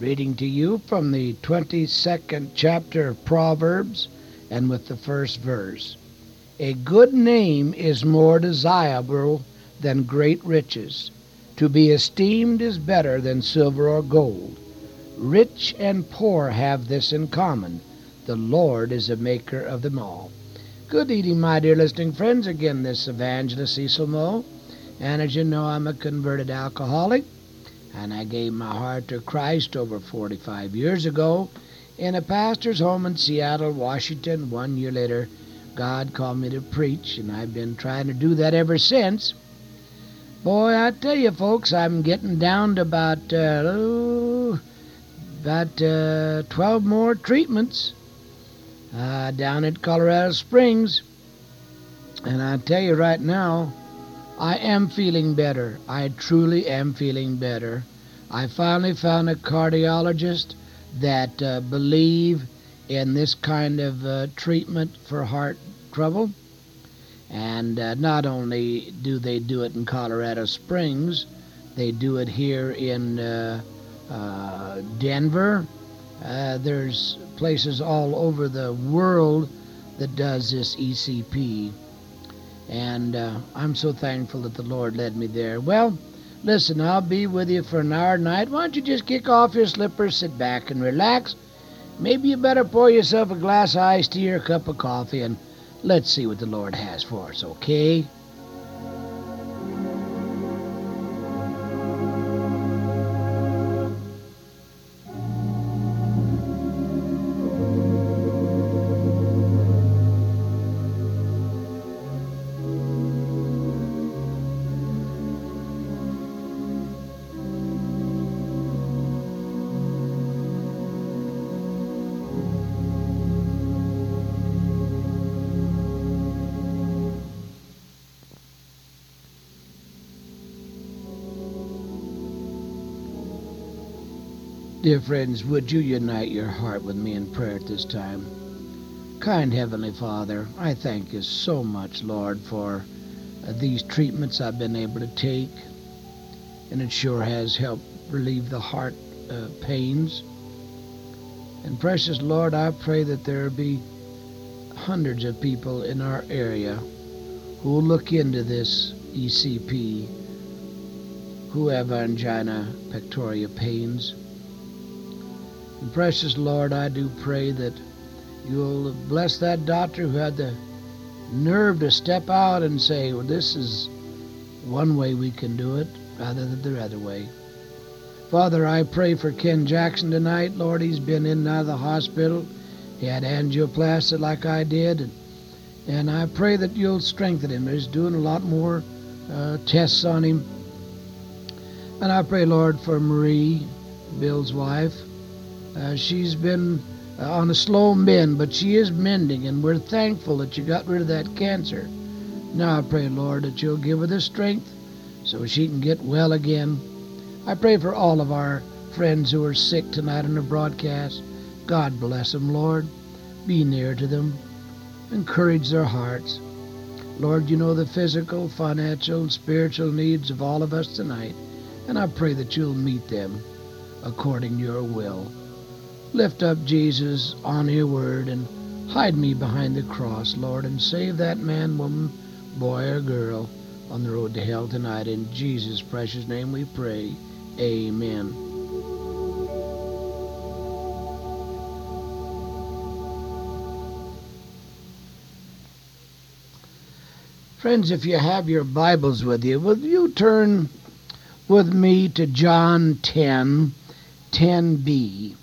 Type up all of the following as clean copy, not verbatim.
Reading to you from the 22nd chapter of Proverbs, and with the first verse. A good name is more desirable than great riches. To be esteemed is better than silver or gold. Rich and poor have this in common: the Lord is the maker of them all. Good evening, my dear listening friends. Again, this Evangelist Cecil Moe. And as you know, I'm a converted alcoholic. And I gave my heart to Christ over 45 years ago in a pastor's home in Seattle, Washington. 1 year later, God called me to preach, and I've been trying to do that ever since. Boy, I tell you, folks, I'm getting down to about 12 more treatments down at Colorado Springs. And I tell you right now, I am feeling better. I truly am feeling better. I finally found a cardiologist that believe in this kind of treatment for heart trouble. And not only do they do it in Colorado Springs, they do it here in Denver. There's places all over the world that does this ECP. And I'm so thankful that the Lord led me there. Well, listen, I'll be with you for an hour tonight. Why don't you just kick off your slippers, sit back and relax. Maybe you better pour yourself a glass of iced tea or a cup of coffee, and let's see what the Lord has for us, okay? Dear friends, would you unite your heart with me in prayer at this time? Kind Heavenly Father, I thank you so much, Lord, for these treatments I've been able to take, and it sure has helped relieve the heart pains. And precious Lord, I pray that there be hundreds of people in our area who will look into this ECP, who have angina pectoris pains. And precious Lord, I do pray that you'll bless that doctor who had the nerve to step out and say, well, this is one way we can do it rather than the other way. Father, I pray for Ken Jackson tonight. Lord, he's been in and out of the hospital. He had angioplasty like I did. And I pray that you'll strengthen him. He's doing a lot more tests on him. And I pray, Lord, for Marie, Bill's wife. She's been on a slow mend, but she is mending, and we're thankful that you got rid of that cancer. Now I pray, Lord, that you'll give her the strength so she can get well again. I pray for all of our friends who are sick tonight on the broadcast. God bless them, Lord. Be near to them. Encourage their hearts. Lord, you know the physical, financial, and spiritual needs of all of us tonight, and I pray that you'll meet them according to your will. Lift up Jesus on your word and hide me behind the cross, Lord, and save that man, woman, boy, or girl on the road to hell tonight. In Jesus' precious name we pray. Amen. Friends, if you have your Bibles with you, will you turn with me to John 10:10b.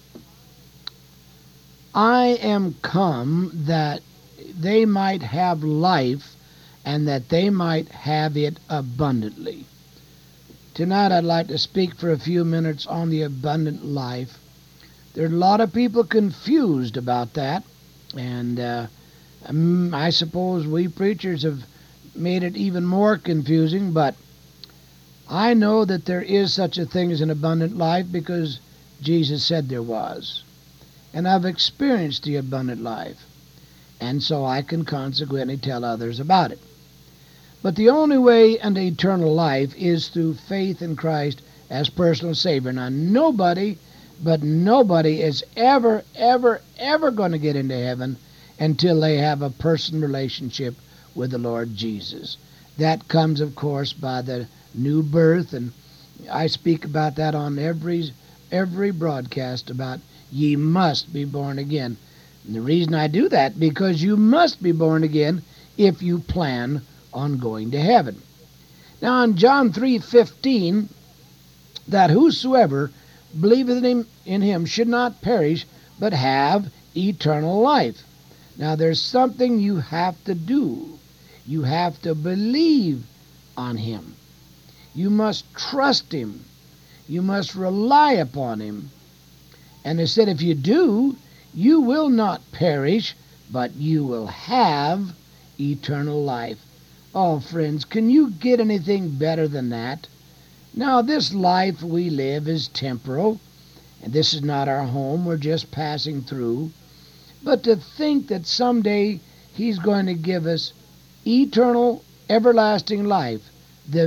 I am come that they might have life, and that they might have it abundantly. Tonight I'd like to speak for a few minutes on the abundant life. There are a lot of people confused about that, and I suppose we preachers have made it even more confusing, but I know that there is such a thing as an abundant life because Jesus said there was. And I've experienced the abundant life, and so I can consequently tell others about it. But the only way unto eternal life is through faith in Christ as personal Savior. Now, nobody But nobody is ever, ever, ever going to get into heaven until they have a personal relationship with the Lord Jesus. That comes, of course, by the new birth, and I speak about that on every broadcast about ye must be born again. And the reason I do that, because you must be born again if you plan on going to heaven. Now in John 3:15, that whosoever believeth in him should not perish, but have eternal life. Now there's something you have to do. You have to believe on him. You must trust him. You must rely upon him. And it said if you do, you will not perish, but you will have eternal life. Oh, friends, can you get anything better than that? Now, this life we live is temporal, and this is not our home. We're just passing through. But to think that someday he's going to give us eternal, everlasting life, the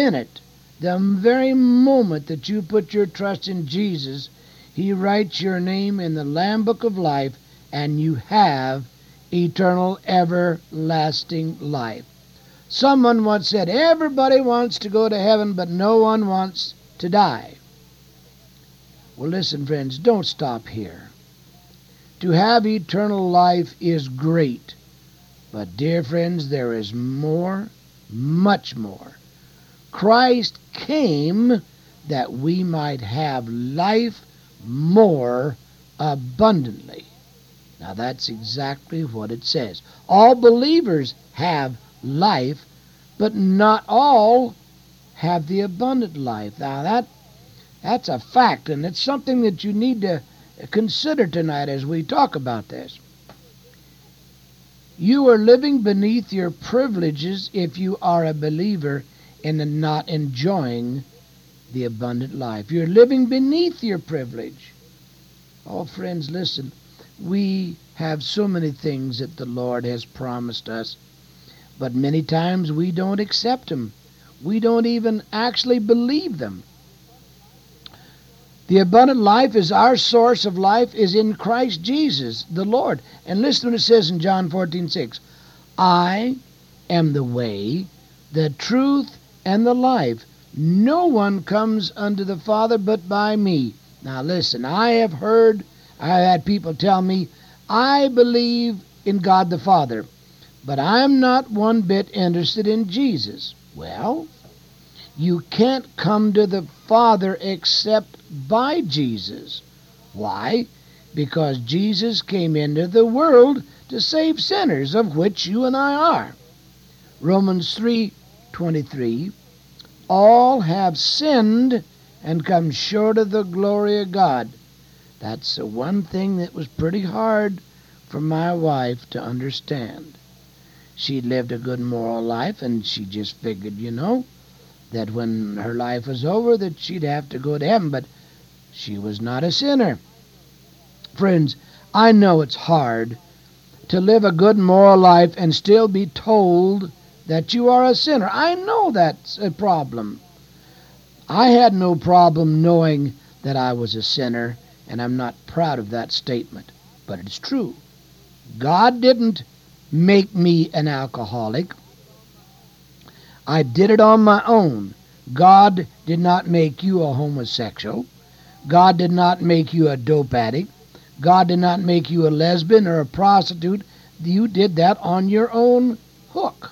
very moment that you put your trust in Jesus, he writes your name in the Lamb Book of Life, and you have eternal, everlasting life. Someone once said, everybody wants to go to heaven, but no one wants to die. Well, listen, friends, don't stop here. To have eternal life is great. But, dear friends, there is more, much more. Christ came that we might have life more abundantly. Now, that's exactly what it says. All believers have life, but not all have the abundant life. Now, that's a fact, and it's something that you need to consider tonight as we talk about this. You are living beneath your privileges if you are a believer and not enjoying the abundant life. You're living beneath your privilege. Oh, friends, listen. We have so many things that the Lord has promised us, but many times we don't accept them. We don't even actually believe them. The abundant life is our source of life is in Christ Jesus, the Lord. And listen to what it says in John 14:6. I am the way, the truth, and the life. No one comes unto the Father but by me. Now listen, I've had people tell me, I believe in God the Father, but I'm not one bit interested in Jesus. Well, you can't come to the Father except by Jesus. Why? Because Jesus came into the world to save sinners, of which you and I are. Romans 3:23, all have sinned and come short of the glory of God. That's the one thing that was pretty hard for my wife to understand. She lived a good moral life, and she just figured, that when her life was over that she'd have to go to heaven, but she was not a sinner. Friends, I know it's hard to live a good moral life and still be told that you are a sinner. I know that's a problem. I had no problem knowing that I was a sinner, and I'm not proud of that statement, but it's true. God didn't make me an alcoholic. I did it on my own. God did not make you a homosexual. God did not make you a dope addict. God did not make you a lesbian or a prostitute. You did that on your own hook.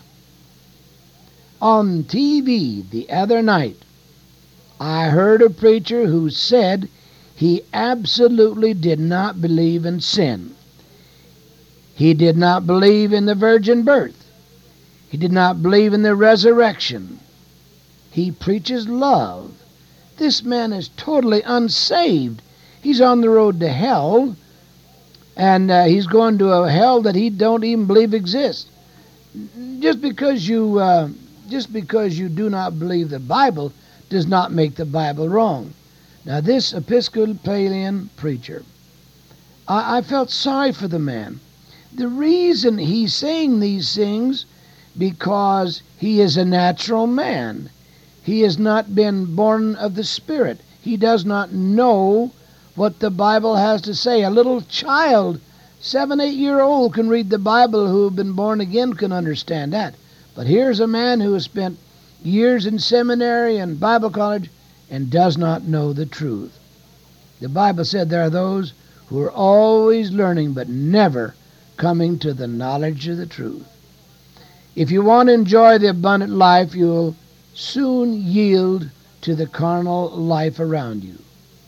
On TV the other night, I heard a preacher who said he absolutely did not believe in sin. He did not believe in the virgin birth. He did not believe in the resurrection. He preaches love. This man is totally unsaved. He's on the road to hell, and he's going to a hell that he don't even believe exists. Just because you do not believe the Bible does not make the Bible wrong. Now, this Episcopalian preacher, I felt sorry for the man. The reason he's saying these things, because he is a natural man. He has not been born of the Spirit. He does not know what the Bible has to say. A little child, 7, 8-year-old, can read the Bible who have been born again, can understand that. But here's a man who has spent years in seminary and Bible college and does not know the truth. The Bible said there are those who are always learning but never coming to the knowledge of the truth. If you want to enjoy the abundant life, you'll soon yield to the carnal life around you.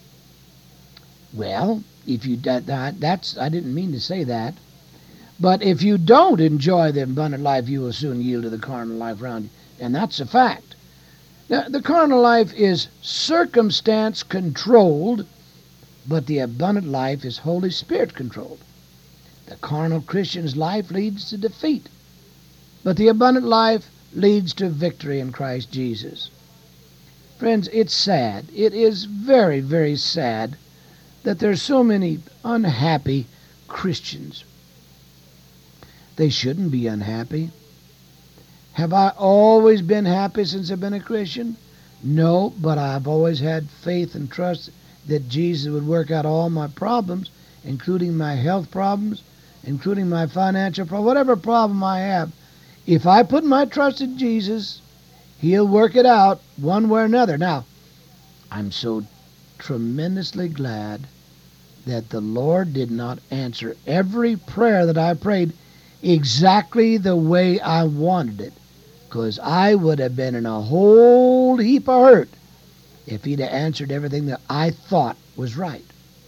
Well, if you that's I didn't mean to say that. But if you don't enjoy the abundant life, you will soon yield to the carnal life around you. And that's a fact. Now, the carnal life is circumstance controlled, but the abundant life is Holy Spirit controlled. The carnal Christian's life leads to defeat, but the abundant life leads to victory in Christ Jesus. Friends, it's sad. It is very, very sad that there's so many unhappy Christians. They shouldn't be unhappy. Have I always been happy since I've been a Christian? No, but I've always had faith and trust that Jesus would work out all my problems, including my health problems, including my financial problem, whatever problem I have. If I put my trust in Jesus, He'll work it out one way or another. Now, I'm so tremendously glad that the Lord did not answer every prayer that I prayed exactly the way I wanted it, because I would have been in a whole heap of hurt if He'd have answered everything that I thought was right.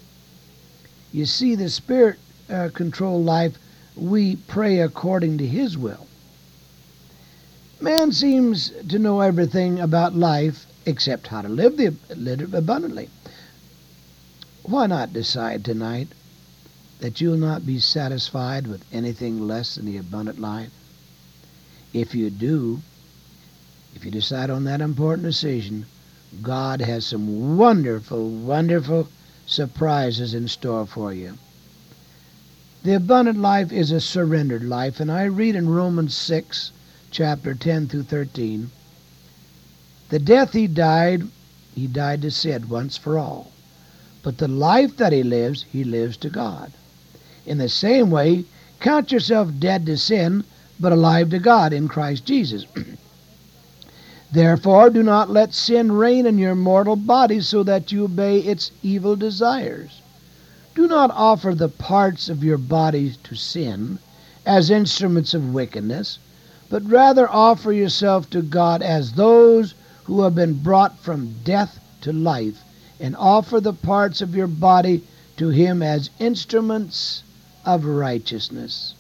You see, the Spirit-controlled life, we pray according to His will. Man seems to know everything about life except how to live it abundantly. Why not decide tonight that you'll not be satisfied with anything less than the abundant life? If you do, if you decide on that important decision, God has some wonderful, wonderful surprises in store for you. The abundant life is a surrendered life, and I read in Romans 6, chapter 10 through 13, the death He died to sin once for all. But the life that He lives to God. In the same way, count yourself dead to sin, but alive to God in Christ Jesus. Therefore, do not let sin reign in your mortal body so that you obey its evil desires. Do not offer the parts of your body to sin as instruments of wickedness, but rather offer yourself to God as those who have been brought from death to life, and offer the parts of your body to Him as instruments of righteousness.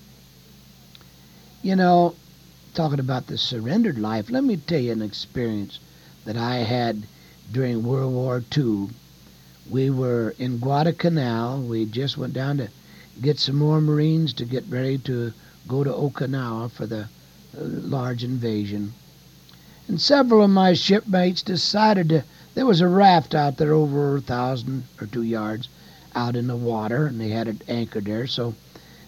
You know, talking about the surrendered life, let me tell you an experience that I had during World War II. We were in Guadalcanal. We just went down to get some more Marines to get ready to go to Okinawa for the large invasion. And several of my shipmates decided there was a raft out there over 1,000 or 2 yards out in the water, and they had it anchored there. So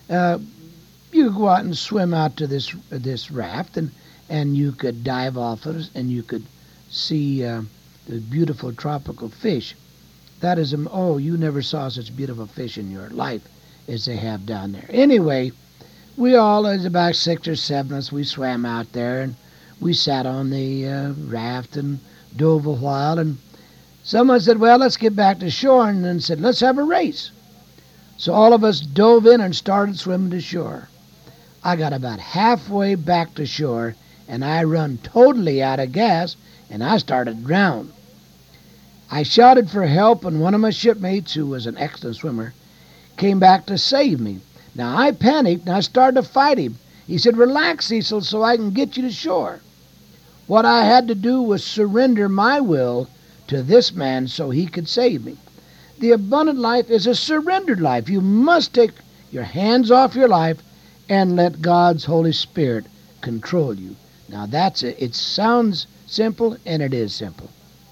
you could go out and swim out to this raft, and you could dive off it, and you could see the beautiful tropical fish. That is, you never saw such beautiful fish in your life as they have down there. Anyway, we all, as about 6 or 7 of us, we swam out there, and we sat on the raft and dove a while, and someone said, well, let's get back to shore, and then said, let's have a race. So all of us dove in and started swimming to shore. I got about halfway back to shore, and I run totally out of gas, and I started to drown. I shouted for help, and one of my shipmates, who was an excellent swimmer, came back to save me. Now, I panicked, and I started to fight him. He said, relax, Cecil, so I can get you to shore. What I had to do was surrender my will to this man so he could save me. The abundant life is a surrendered life. You must take your hands off your life and let God's Holy Spirit control you. Now, that's it. It sounds simple, and it is simple.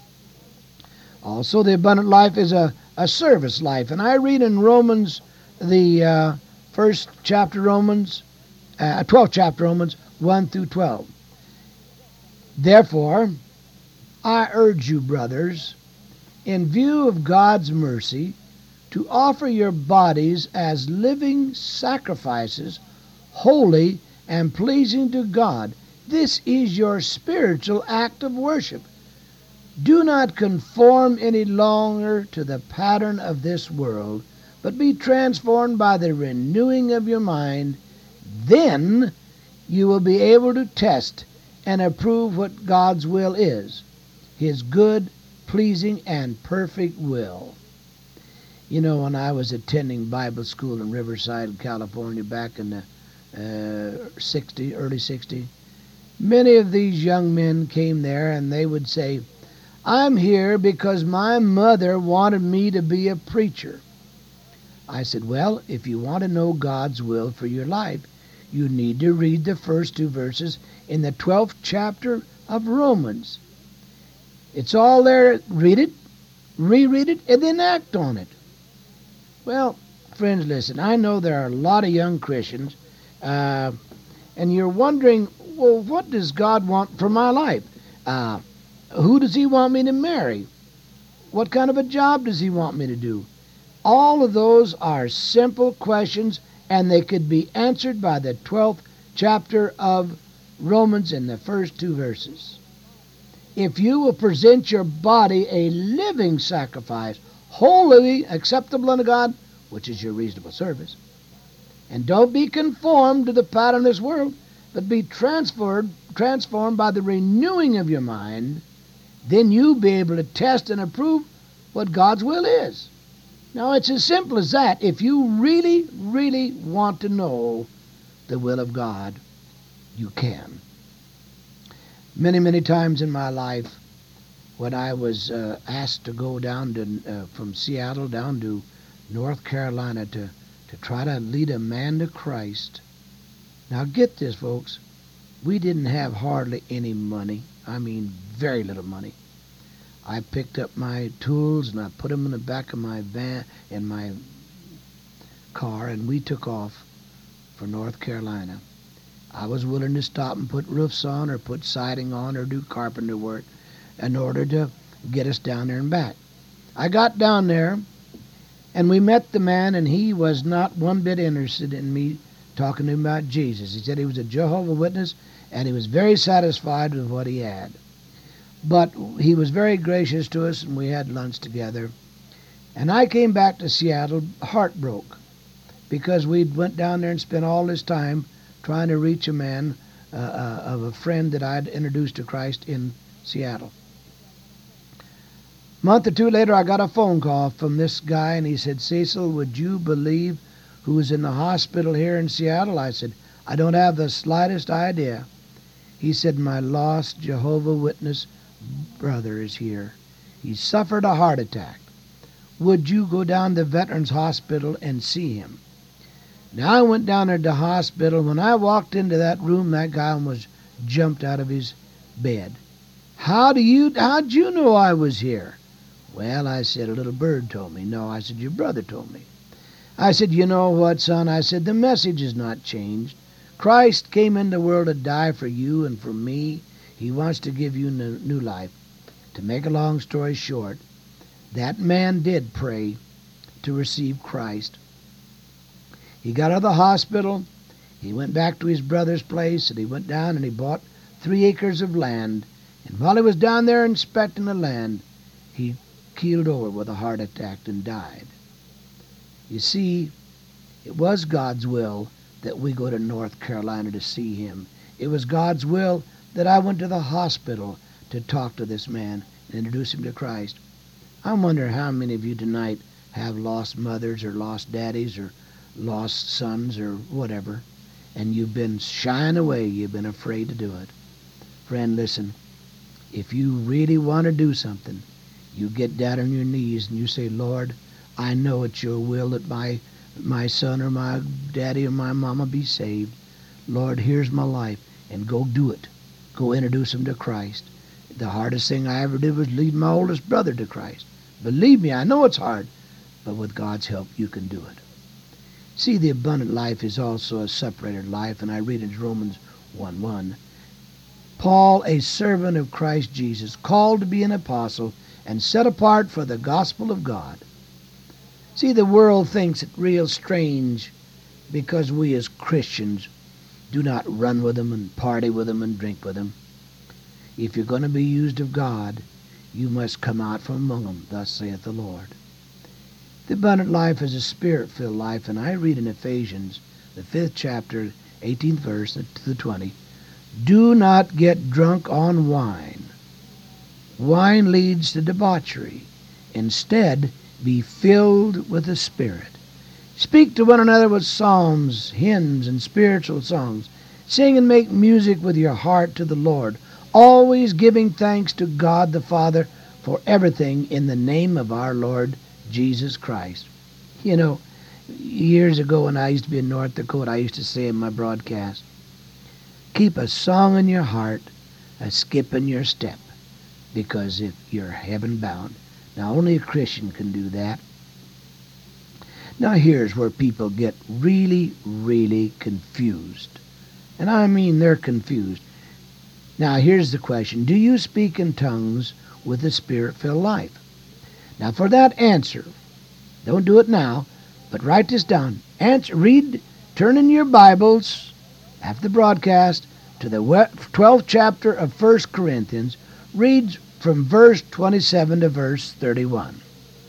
Also, the abundant life is a service life. And I read in Romans, the 12th chapter Romans, 1 through 12. Therefore, I urge you, brothers, in view of God's mercy, to offer your bodies as living sacrifices, holy and pleasing to God. This is your spiritual act of worship. Do not conform any longer to the pattern of this world, but be transformed by the renewing of your mind. Then you will be able to test and approve what God's will is, His good, pleasing, and perfect will. You know, when I was attending Bible school in Riverside, California, back in the early 60s, many of these young men came there and they would say, I'm here because my mother wanted me to be a preacher. I said, well, if you want to know God's will for your life, you need to read the first 2 verses in the 12th chapter of Romans. It's all there. Read it, reread it, and then act on it. Well, friends, listen, I know there are a lot of young Christians, and you're wondering, well, what does God want for my life? Who does He want me to marry? What kind of a job does He want me to do? All of those are simple questions, and they could be answered by the 12th chapter of Romans in the first 2 verses. If you will present your body a living sacrifice, holy, acceptable unto God, which is your reasonable service, and don't be conformed to the pattern of this world, but be transformed by the renewing of your mind, then you'll be able to test and approve what God's will is. Now, it's as simple as that. If you really, really want to know the will of God, you can. Many, many times in my life, when I was asked to go down to from Seattle down to North Carolina to try to lead a man to Christ. Now, get this, folks. We didn't have hardly any money. I mean, very little money. I picked up my tools and I put them in the back of my van, in my car, and we took off for North Carolina. I was willing to stop and put roofs on or put siding on or do carpenter work in order to get us down there and back. I got down there and we met the man, and he was not one bit interested in me talking to him about Jesus. He said he was a Jehovah's Witness and he was very satisfied with what he had. But he was very gracious to us, and we had lunch together. And I came back to Seattle heartbroken because we went down there and spent all this time trying to reach a man of a friend that I'd introduced to Christ in Seattle. A month or 2 later, I got a phone call from this guy, and he said, Cecil, would you believe who's in the hospital here in Seattle? I said, I don't have the slightest idea. He said, my lost Jehovah's Witness brother is here. He suffered a heart attack. Would you go down to Veterans Hospital and see him? Now, I went down there to the hospital. When I walked into that room, that guy almost jumped out of his bed. How'd you know I was here? Well, I said, a little bird told me. No, I said, your brother told me. I said, you know what, son? I said, the message has not changed. Christ came in the world to die for you and for me. He wants to give you new life. To make a long story short, that man did pray to receive Christ. He got out of the hospital. He went back to his brother's place, and he went down and he bought 3 acres of land. And while he was down there inspecting the land, he keeled over with a heart attack and died. You see, it was God's will that we go to North Carolina to see him. It was God's will that I went to the hospital to talk to this man and introduce him to Christ. I wonder how many of you tonight have lost mothers or lost daddies or lost sons or whatever, and you've been shying away. You've been afraid to do it. Friend, listen, if you really want to do something, you get down on your knees and you say, Lord, I know it's your will that my son or my daddy or my mama be saved. Lord, here's my life, and go do it. Go introduce them to Christ. The hardest thing I ever did was lead my oldest brother to Christ. Believe me, I know it's hard, but with God's help, you can do it. See, the abundant life is also a separated life, and I read in Romans 1:1. Paul, a servant of Christ Jesus, called to be an apostle and set apart for the gospel of God. See, the world thinks it real strange because we as Christians do not run with them and party with them and drink with them. If you're going to be used of God, you must come out from among them, thus saith the Lord. The abundant life is a spirit-filled life, and I read in Ephesians, the 5th chapter, 18th verse to the 20th, do not get drunk on wine. Wine leads to debauchery. Instead, be filled with the Spirit. Speak to one another with psalms, hymns, and spiritual songs. Sing and make music with your heart to the Lord, always giving thanks to God the Father for everything in the name of our Lord Jesus Christ. You know, years ago when I used to be in North Dakota, I used to say in my broadcast, keep a song in your heart, a skip in your step, because if you're heaven bound. Now, only a Christian can do that. Now, here's where people get really, really confused. And I mean they're confused. Now, here's the question. Do you speak in tongues with a spirit-filled life? Now, for that answer, don't do it now, but write this down. Turn in your Bibles after the broadcast to the 12th chapter of 1 Corinthians. Read from verse 27 to verse 31.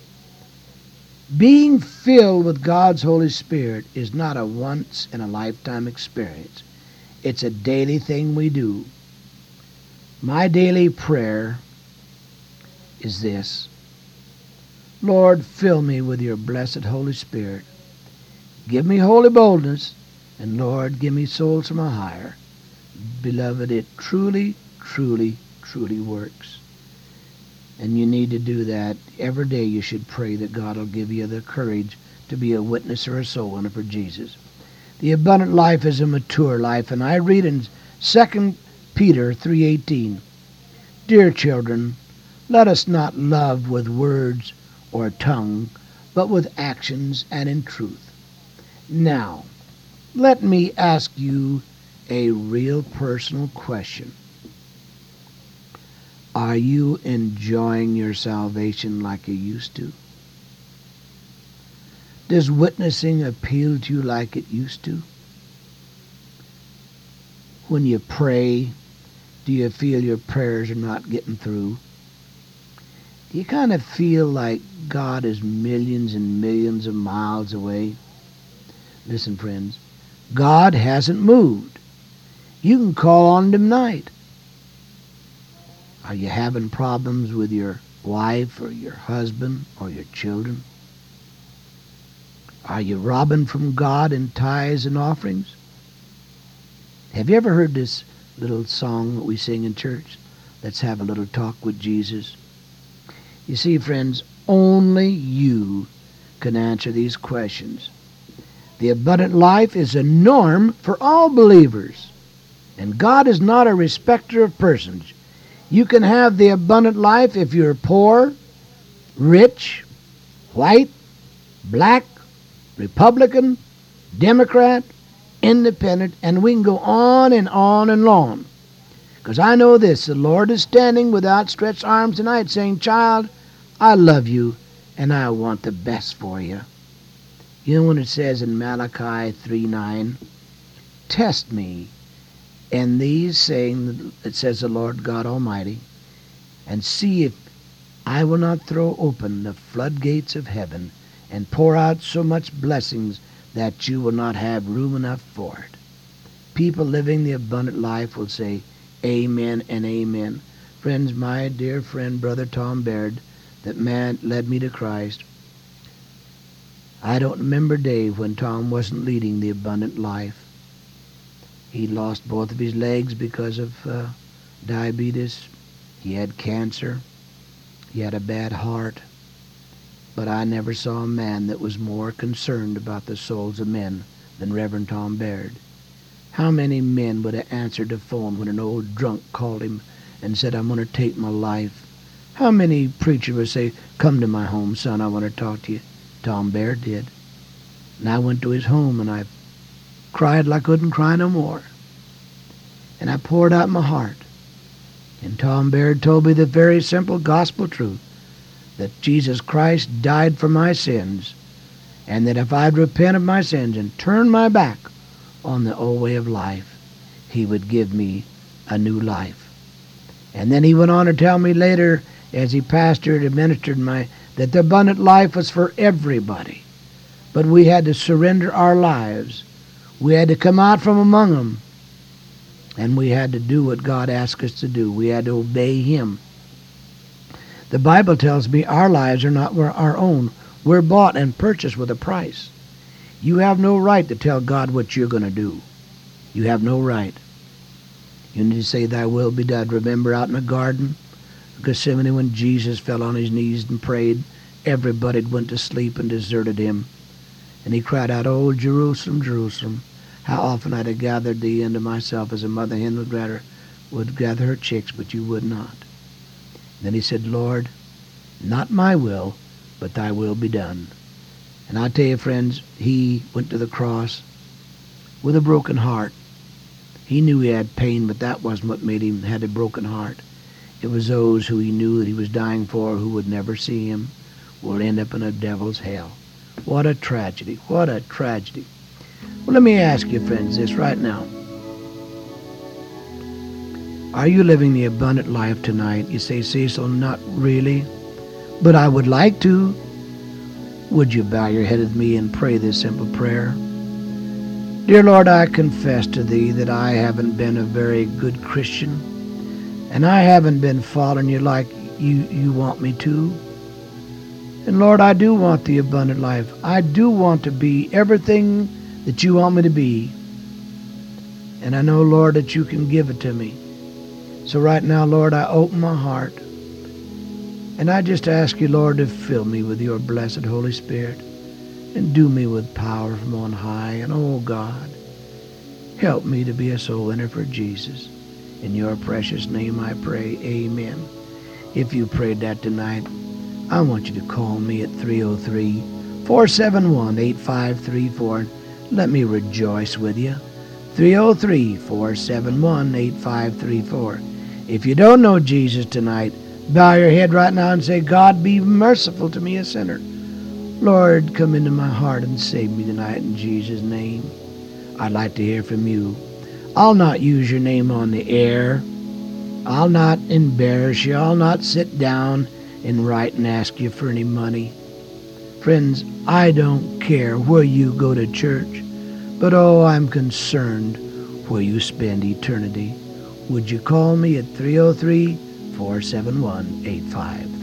Being filled with God's Holy Spirit is not a once-in-a-lifetime experience. It's a daily thing we do. My daily prayer is this: Lord, fill me with your blessed Holy Spirit. Give me holy boldness, and Lord, give me souls from a higher. Beloved, it truly, truly, truly works. And you need to do that. Every day you should pray that God will give you the courage to be a witness or a soul winner for Jesus. The abundant life is a mature life, and I read in 2 Peter 3:18, Dear children, let us not love with words or tongue, but with actions and in truth. Now, let me ask you a real personal question. Are you enjoying your salvation like you used to? Does witnessing appeal to you like it used to? When you pray, do you feel your prayers are not getting through? Do you kind of feel like God is millions and millions of miles away? Listen, friends, God hasn't moved. You can call on Him tonight. Are you having problems with your wife or your husband or your children? Are you robbing from God in tithes and offerings? Have you ever heard this little song that we sing in church? Let's have a little talk with Jesus. You see, friends, only you can answer these questions. The abundant life is a norm for all believers, and God is not a respecter of persons. You can have the abundant life if you're poor, rich, white, black, Republican, Democrat, independent, and we can go on and on and on. Because I know this, the Lord is standing with outstretched arms tonight saying, child, I love you and I want the best for you. You know when it says in Malachi 3:9, test me in these saying, it says the Lord God Almighty, and see if I will not throw open the floodgates of heaven and pour out so much blessings that you will not have room enough for it. People living the abundant life will say amen and amen. Friends, my dear friend, Brother Tom Baird, that man led me to Christ, I don't remember a day when Tom wasn't leading the abundant life. He lost both of his legs because of diabetes. He had cancer. He had a bad heart. But I never saw a man that was more concerned about the souls of men than Reverend Tom Baird. How many men would have answered the phone when an old drunk called him and said, I'm going to take my life? How many preachers would say, come to my home, son, I want to talk to you? Tom Baird did. And I went to his home and I cried like I couldn't cry no more. And I poured out my heart. And Tom Baird told me the very simple gospel truth, that Jesus Christ died for my sins and that if I'd repent of my sins and turn my back on the old way of life, he would give me a new life. And then he went on to tell me later, as he pastored and ministered that the abundant life was for everybody. But we had to surrender our lives. We had to come out from among them. And we had to do what God asked us to do. We had to obey him. The Bible tells me our lives are not our own. We're bought and purchased with a price. You have no right to tell God what you're going to do. You have no right. You need to say, thy will be done. Remember out in the Garden of Gethsemane when Jesus fell on his knees and prayed, everybody went to sleep and deserted him. And he cried out, "Oh, Jerusalem, Jerusalem, how often I'd have gathered thee unto myself as a mother hen would gather her chicks, but you would not." Then he said, "Lord, not my will, but thy will be done." And I tell you, friends, he went to the cross with a broken heart. He knew he had pain, but that wasn't what made him had a broken heart. It was those who he knew that he was dying for who would never see him will end up in a devil's hell. What a tragedy. What a tragedy. Well, let me ask you, friends, this right now. Are you living the abundant life tonight? You say, "Cecil, not really, but I would like to." Would you bow your head with me and pray this simple prayer? Dear Lord, I confess to thee that I haven't been a very good Christian, and I haven't been following you like you want me to. And Lord, I do want the abundant life. I do want to be everything that you want me to be. And I know, Lord, that you can give it to me. So right now, Lord, I open my heart. And I just ask you, Lord, to fill me with your blessed Holy Spirit. And do me with power from on high. And oh God, help me to be a soul winner for Jesus. In your precious name I pray, amen. If you prayed that tonight, I want you to call me at 303-471-8534. Let me rejoice with you. 303-471-8534. If you don't know Jesus tonight, bow your head right now and say, "God, be merciful to me, a sinner. Lord, come into my heart and save me tonight in Jesus' name." I'd like to hear from you. I'll not use your name on the air. I'll not embarrass you. I'll not sit down and write and ask you for any money. Friends, I don't care where you go to church, but oh, I'm concerned where you spend eternity. Would you call me at 303-471-8534?